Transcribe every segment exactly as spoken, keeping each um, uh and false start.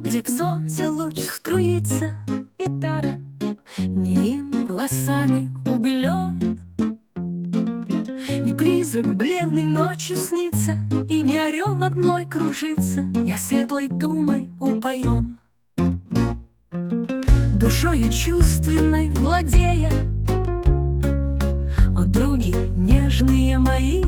где в солнце луч струится, гитара неим волосами убелен. Не призрак бледной ночью снится, и не орел над мной кружится. Я светлой думой упоен, душою чувственной владея. О, други нежные мои,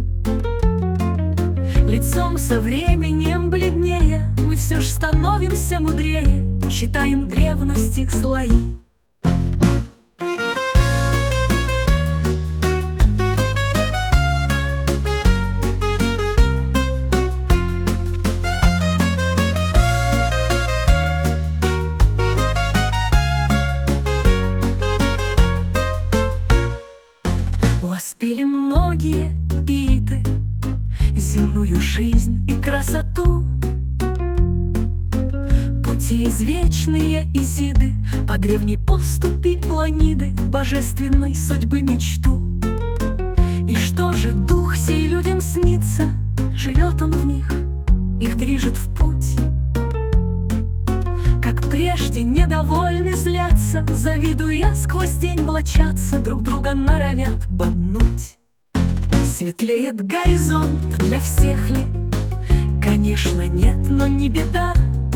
лицом со временем бледнее, мы все ж становимся мудрее, считаем древность их слои. Воспели многие биты земную жизнь и красоту, пути извечные Изиды, по древней поступи Планиды, божественной судьбы мечту. И что же дух сей людям снится, живет он в них, их движет в путь. Как прежде недовольны злятся, завидуя сквозь день влачатся, друг друга норовят боднуть. Светлеет горизонт для всех ли? Конечно, нет, но не беда.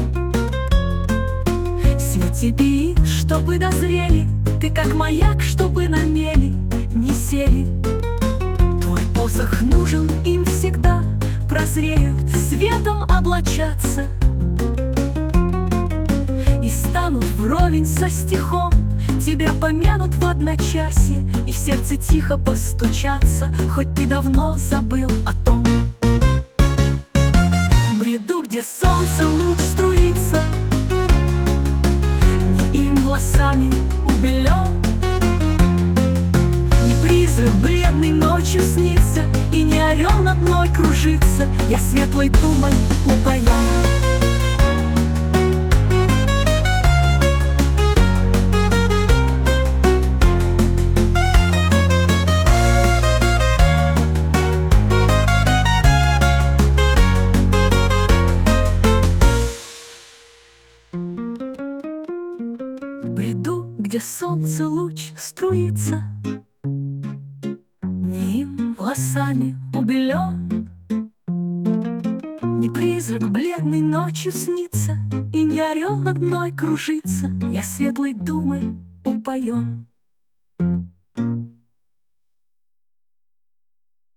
Свети бей, чтобы дозрели, ты как маяк, чтобы на мели не сели. Твой посох нужен им всегда, прозреют, светом облачаться и станут вровень со стихом. Тебя помянут в одночасье, и в сердце тихо постучаться, хоть ты давно забыл о том. Бреду, где солнце луч струится, не им волосами убелен. Не призрак бледной ночью снится, и не орел над мной кружится. Я светлой думой упоен. Бреду, где солнце луч струится, не им волосами убелен. Не призрак бледной ночью снится, и не орел над мной кружится. Я светлой думой упоен.